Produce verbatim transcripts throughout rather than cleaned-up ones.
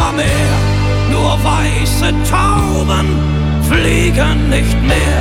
immer mehr. Nur weiße Tauben fliegen nicht mehr.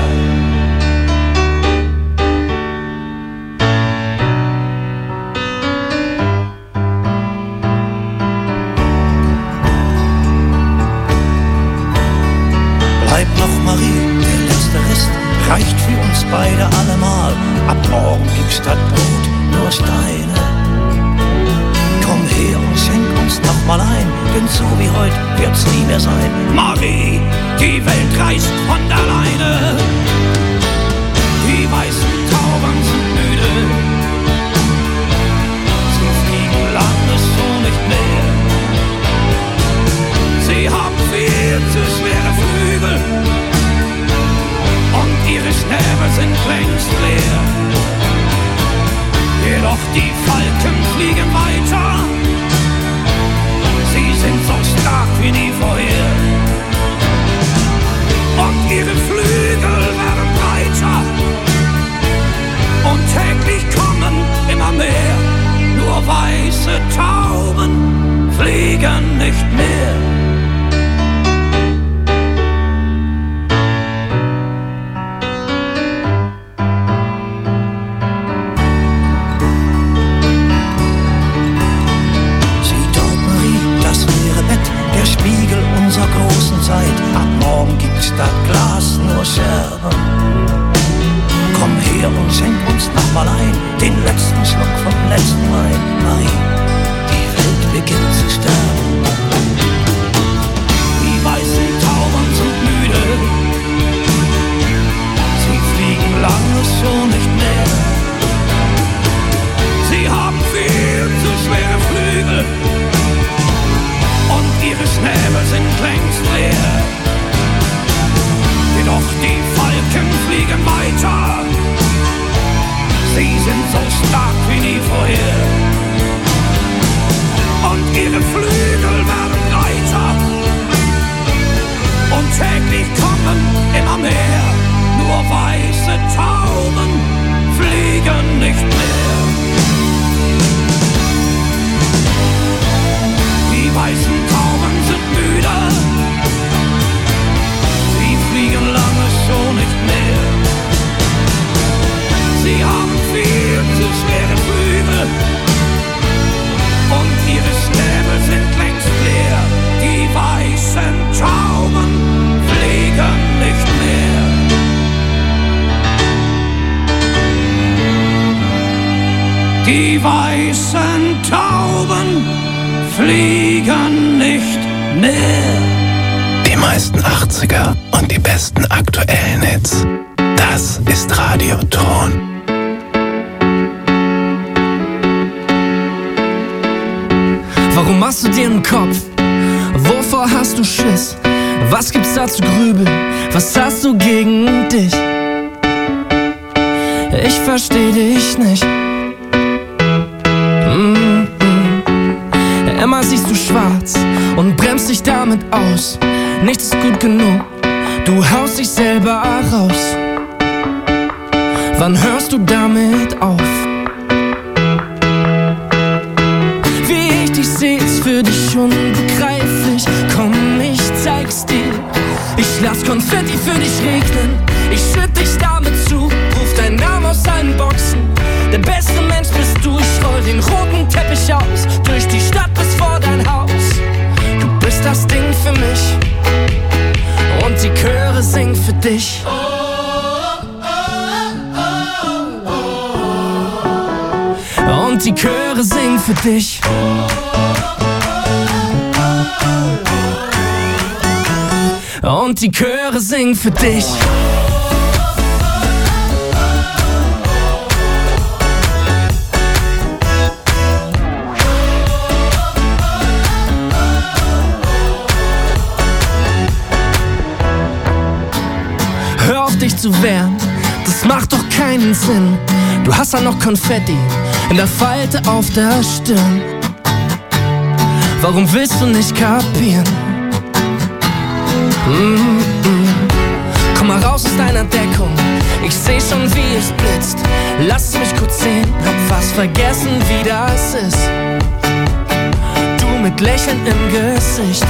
Bleib noch, Marie, der letzte Rest reicht für uns beide allemal. Ab morgen gibt's statt Brot nur Steine. Komm her und schenk uns noch mal ein, denn so wie heute wird's nie mehr sein. Marie, die Welt reist von alleine. Die weißen Tauben sind müde. Sie fliegen lange so nicht mehr. Sie haben viel zu schwere Flügel und ihre Schnäbel sind längst leer. Jedoch die Falken fliegen weiter. Sie sind so stark wie nie vorher. Und ihre Flügel werden breiter. Und täglich kommen immer mehr. Nur weiße Tauben fliegen nicht mehr. Spiegel unserer großen Zeit. Ab morgen gibt's statt Glas nur Scherben. Komm her und schenk uns noch mal ein, den letzten Schluck vom letzten Wein. Marie, die Welt beginnt zu sterben. Die weißen Tauben sind müde. Sie fliegen lange schon nicht mehr. Sie haben viel zu schwere Flügel. Und ihre Schnäbel sind längst leer. Jedoch die Falken fliegen weiter. Sie sind so stark wie nie vorher. Und ihre Flügel werden breiter. Und täglich kommen immer mehr. Nur weiße Tauben fliegen nicht mehr. Die weißen Tauben sind müde. Sie fliegen lange schon nicht mehr. Sie haben viel zu schwere Flügel. Und ihre Schnäbel sind längst leer. Die weißen Tauben fliegen nicht mehr. Die weißen Tauben fliegen nicht mehr. Die meisten achtziger und die besten aktuellen Hits. Das ist Radioton. Warum machst du dir einen Kopf? Wovor hast du Schiss? Was gibt's da zu grübeln? Was hast du gegen dich? Ich versteh dich nicht. Mm-mm. Immer siehst du schwarz und bremst dich damit aus. Nichts ist gut genug, du haust dich selber raus. Wann hörst du damit auf? Wie ich dich seh, ist für dich unbegreiflich. Komm, ich zeig's dir. Ich lass Konfetti für dich regnen. Ich schütt dich damit zu. Ruf deinen Namen aus allen Boxen. Der beste Mensch bist du. Ich roll den roten Teppich aus. Durch die Stadt bis vor dein Haus. Du bist das Ding für mich. Und die Chöre singen für dich. Und die Chöre singen für dich. Und die Chöre singen für dich. Hör auf dich zu wehren, das macht doch keinen Sinn. Du hast ja noch Konfetti in der Falte auf der Stirn. Warum willst du nicht kapieren? Mm-mm. Komm mal raus aus deiner Deckung, ich seh schon wie es blitzt. Lass mich kurz sehen, hab fast vergessen wie das ist. Du mit Lächeln im Gesicht.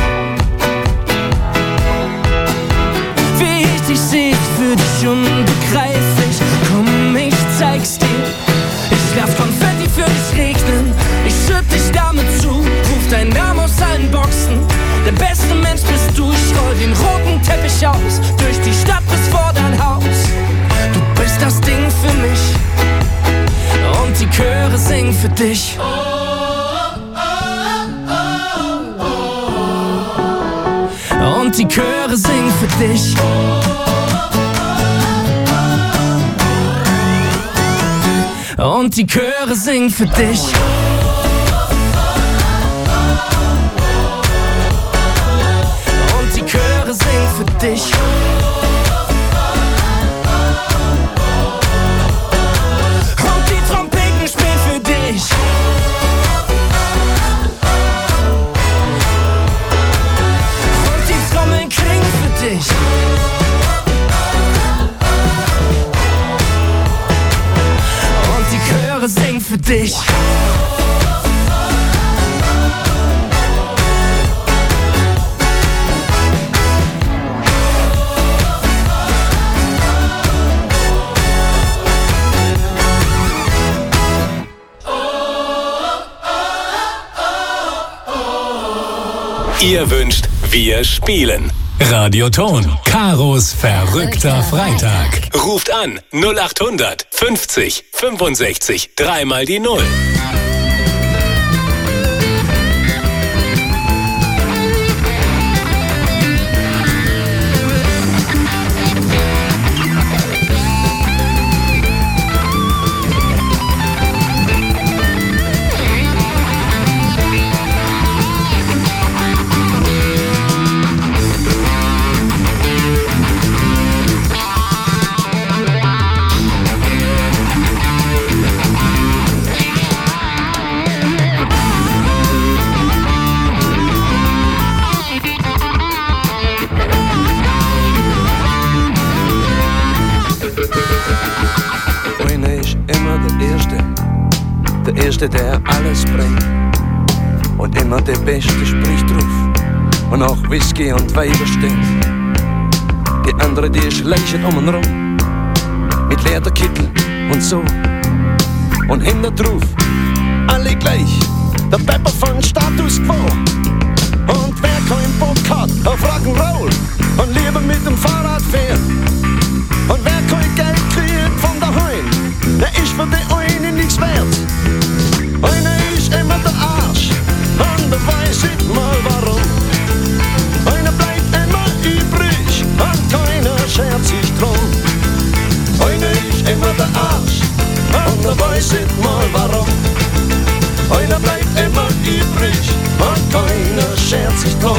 Wie ich dich seh, ist für dich unbegreiflich. Komm, ich zeig's dir. Ich lass Konfetti für dich regnen. Ich schütt dich damit zu. Ruf deinen Namen aus allen Boxen. Der beste Mensch bist du. Ich roll den roten Teppich aus. Durch die Stadt bis vor dein Haus. Du bist das Ding für mich. Und die Chöre singen für dich. Und die Chöre singen für dich. Und die Chöre singen für dich. Und die Chöre singen für dich. Und die Trompeten spielen für dich. Und die Trommeln klingen für dich. Sing für dich. Ihr wünscht, wir spielen. Radioton. Karos verrückter Freitag. Ruft an null acht hundert fünfzig fünfundsechzig dreimal die Null. Der Erste, der alles bringt. Und immer der Beste spricht drauf. Und auch Whisky und Weiber stinkt. Die andere, die schleicht um und rum. Mit Lederkittel und so. Und hinter drauf, alle gleich. Der Pepper von Status Quo. Und wer kein Bock hat auf Rock'n'Roll und lieber mit dem Fahrrad fährt. Und wer kein Geld kriegt von daheim, der ist für die einen nichts wert. Einer ist immer der Arsch, und der weiß nicht mal warum. Einer bleibt immer übrig, und keiner schert sich drum. Einer ist immer der Arsch, und der weiß nicht mal warum. Einer bleibt immer übrig, und keiner schert sich drum.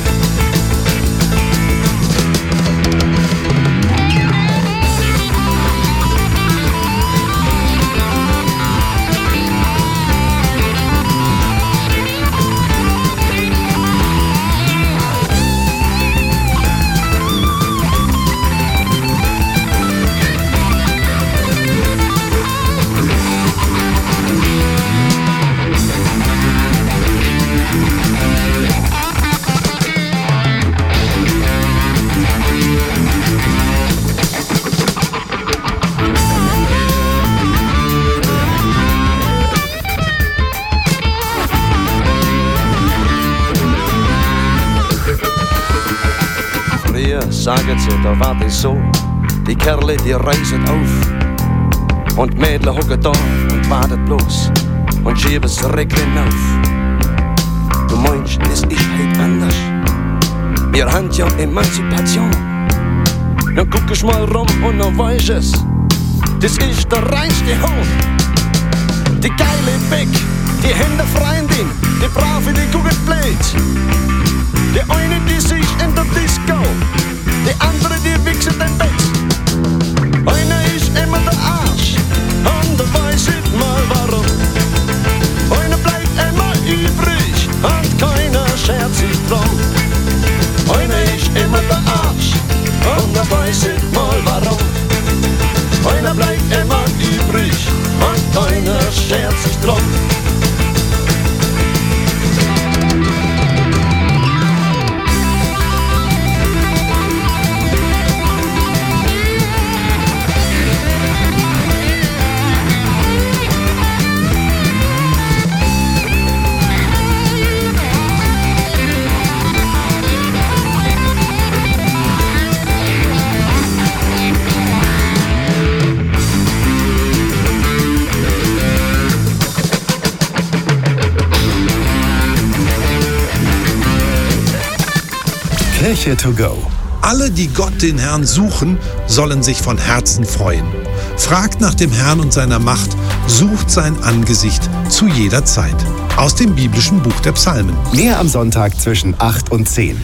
Sagen sie, da war das so, die Kerle, die reisen auf. Und Mädle hocken da und wartet bloß und schieben das Reglen auf. Du meinst, das ist halt anders. Wir haben ja Emanzipation. Dann guck ich mal rum und dann weiß es, das ist der reinste Hohn. Die geile Beck, die Hände Freundin, die brave, die guckt blöd. Die eine, die sich in der Disco, die andere, die wichsen den Bett. Einer ist immer der Arsch, und der weiß nicht mal warum. Einer bleibt immer übrig, und keiner schert sich drum. Einer ist immer der Arsch, und der weiß nicht mal warum. Einer bleibt immer übrig, und keiner schert sich drum. Kirche to go. Alle, die Gott, den Herrn, suchen, sollen sich von Herzen freuen. Fragt nach dem Herrn und seiner Macht, sucht sein Angesicht zu jeder Zeit. Aus dem biblischen Buch der Psalmen. Mehr am Sonntag zwischen acht und zehn.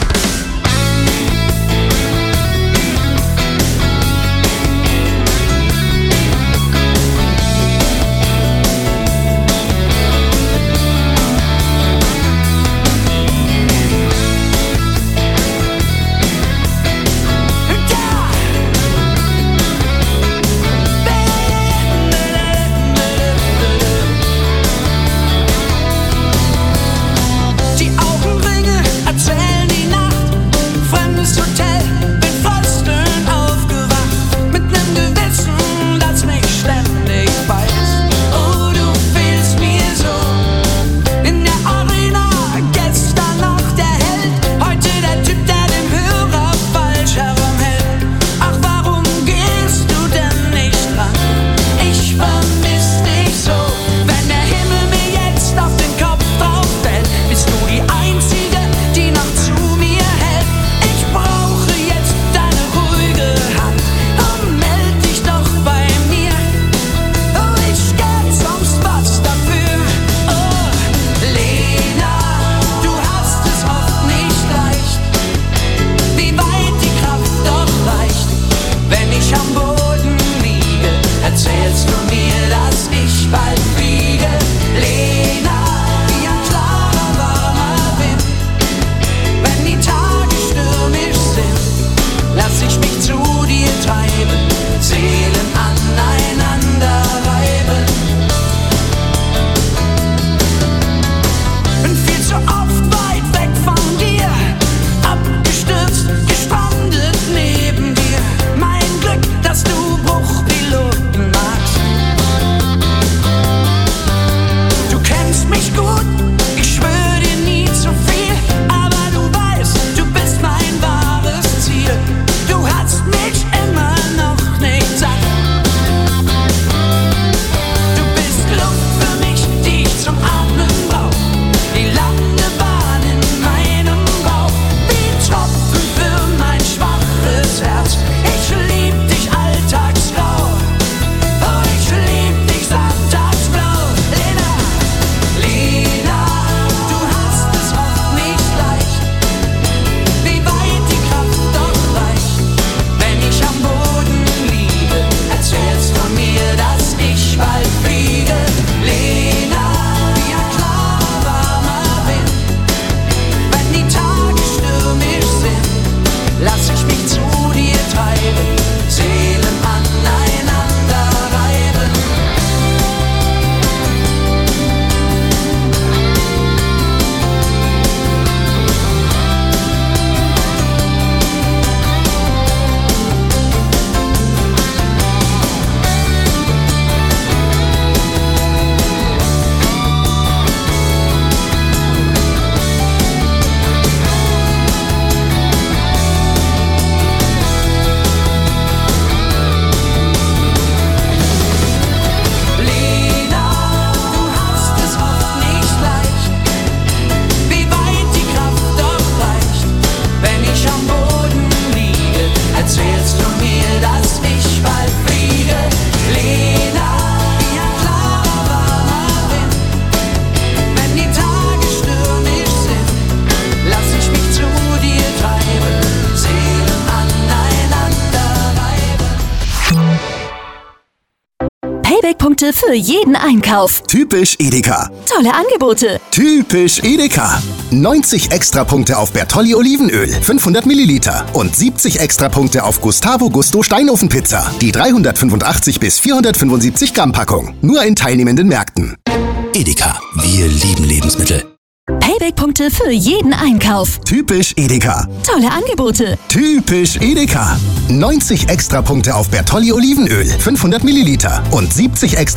Payback-Punkte für jeden Einkauf. Typisch Edeka. Tolle Angebote. Typisch Edeka. neunzig Extrapunkte auf Bertolli Olivenöl, fünfhundert Milliliter. Und siebzig Extrapunkte auf Gustavo Gusto Steinofenpizza. Die dreihundertfünfundachtzig bis vierhundertfünfundsiebzig Gramm Packung. Nur in teilnehmenden Märkten. Edeka. Wir lieben Lebensmittel. Payback-Punkte für jeden Einkauf. Typisch Edeka. Tolle Angebote. Typisch Edeka. neunzig Extrapunkte auf Bertolli Olivenöl, fünfhundert Milliliter. Und siebzig Extra